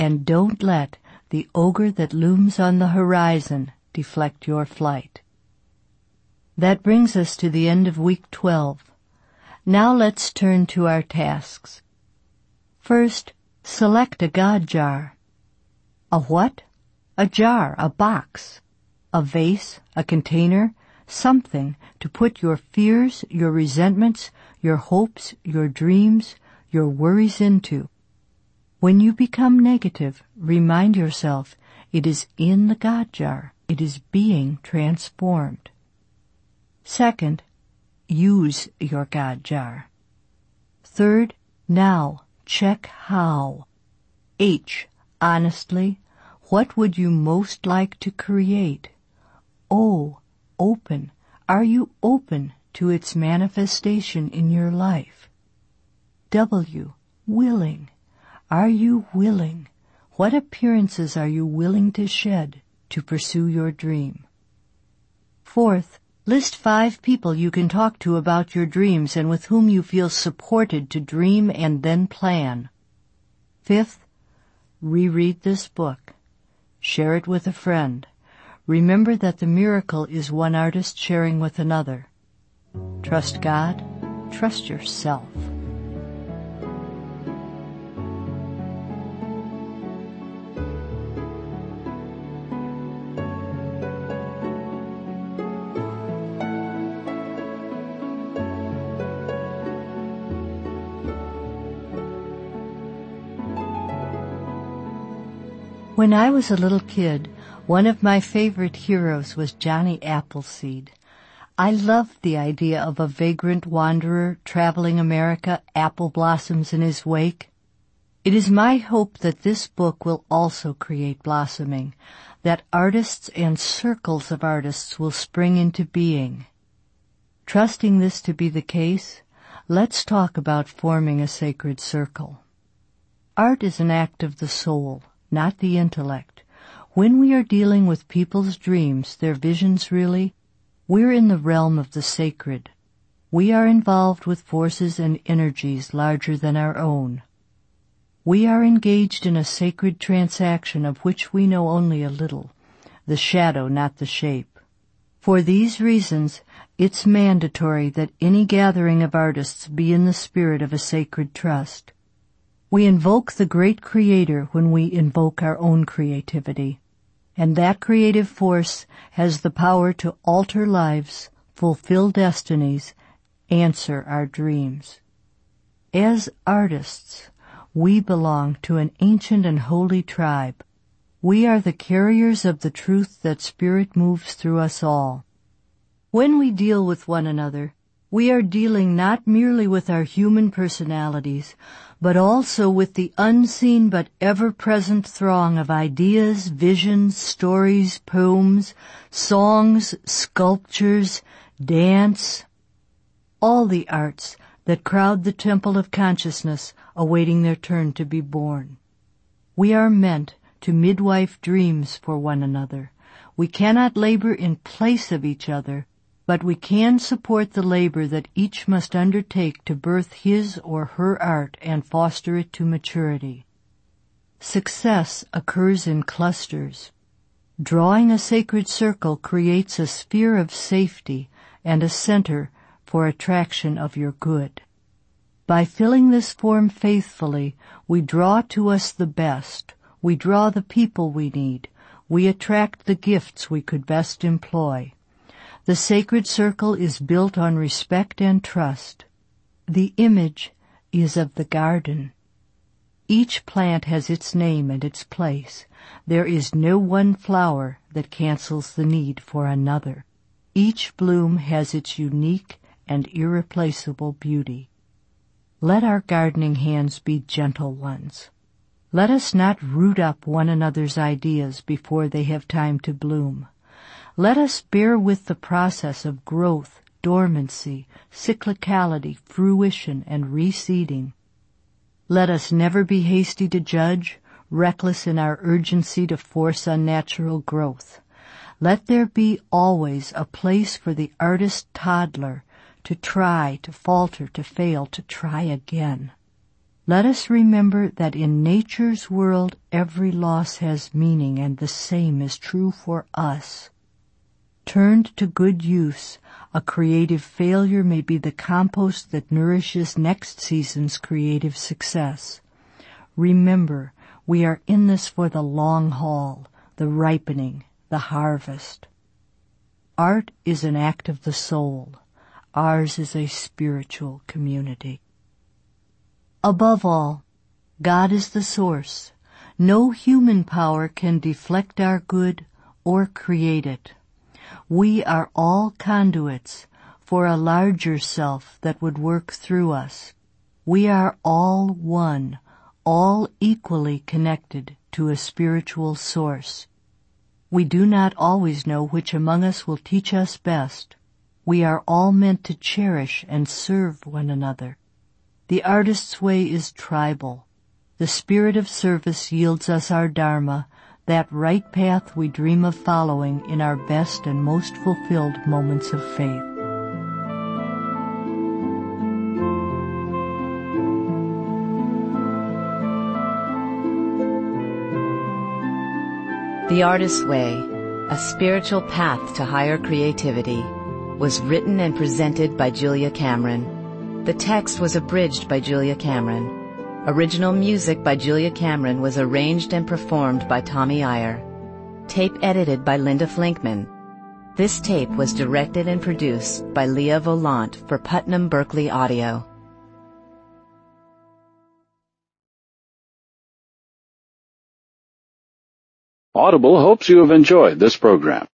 and don't let the ogre that looms on the horizon deflect your flight. That brings us to the end of week 12. Now let's turn to our tasks. First, select a God jar. A what? A jar, a box, a vase, a container, something to put your fears, your resentments, your hopes, your dreams, your worries into. When you become negative, remind yourself it is in the God jar. It is being transformed. Second, use your God jar. Third, now check how. H, honestly, what would you most like to create? O, open. Are you open to its manifestation in your life? W, willing. Are you willing? What appearances are you willing to shed to pursue your dream? Fourth, list 5 people you can talk to about your dreams and with whom you feel supported to dream and then plan. Fifth, reread this book. Share it with a friend. Remember that the miracle is one artist sharing with another. Trust God. Trust yourself. When I was a little kid, one of my favorite heroes was Johnny Appleseed. I loved the idea of a vagrant wanderer traveling America, apple blossoms in his wake. It is my hope that this book will also create blossoming, that artists and circles of artists will spring into being. Trusting this to be the case, let's talk about forming a sacred circle. Art is an act of the soul, not the intellect. When we are dealing with people's dreams, their visions really, we're in the realm of the sacred. We are involved with forces and energies larger than our own. We are engaged in a sacred transaction of which we know only a little, the shadow, not the shape. For these reasons, it's mandatory that any gathering of artists be in the spirit of a sacred trust. We invoke the great Creator when we invoke our own creativity, and that creative force has the power to alter lives, fulfill destinies, answer our dreams. As artists, we belong to an ancient and holy tribe. We are the carriers of the truth that Spirit moves through us all. When we deal with one another, we are dealing not merely with our human personalities, but also with the unseen but ever-present throng of ideas, visions, stories, poems, songs, sculptures, dance, all the arts that crowd the temple of consciousness awaiting their turn to be born. We are meant to midwife dreams for one another. We cannot labor in place of each other, but we can support the labor that each must undertake to birth his or her art and foster it to maturity. Success occurs in clusters. Drawing a sacred circle creates a sphere of safety and a center for attraction of your good. By filling this form faithfully, we draw to us the best. We draw the people we need. We attract the gifts we could best employ. The sacred circle is built on respect and trust. The image is of the garden. Each plant has its name and its place. There is no one flower that cancels the need for another. Each bloom has its unique and irreplaceable beauty. Let our gardening hands be gentle ones. Let us not root up one another's ideas before they have time to bloom. Let us bear with the process of growth, dormancy, cyclicality, fruition, and reseeding. Let us never be hasty to judge, reckless in our urgency to force unnatural growth. Let there be always a place for the artist toddler to try, to falter, to fail, to try again. Let us remember that in nature's world every loss has meaning, and the same is true for us. Turned to good use, a creative failure may be the compost that nourishes next season's creative success. Remember, we are in this for the long haul, the ripening, the harvest. Art is an act of the soul. Ours is a spiritual community. Above all, God is the source. No human power can deflect our good or create it. We are all conduits for a larger self that would work through us. We are all one, all equally connected to a spiritual source. We do not always know which among us will teach us best. We are all meant to cherish and serve one another. The artist's way is tribal. The spirit of service yields us our dharma, that right path we dream of following in our best and most fulfilled moments of faith. The Artist's Way, A Spiritual Path to Higher Creativity, was written and presented by Julia Cameron. The text was abridged by Julia Cameron. Original music by Julia Cameron was arranged and performed by Tommy Iyer. Tape edited by Linda Flinkman. This tape was directed and produced by Leah Volant for Putnam Berkeley Audio. Audible hopes you have enjoyed this program.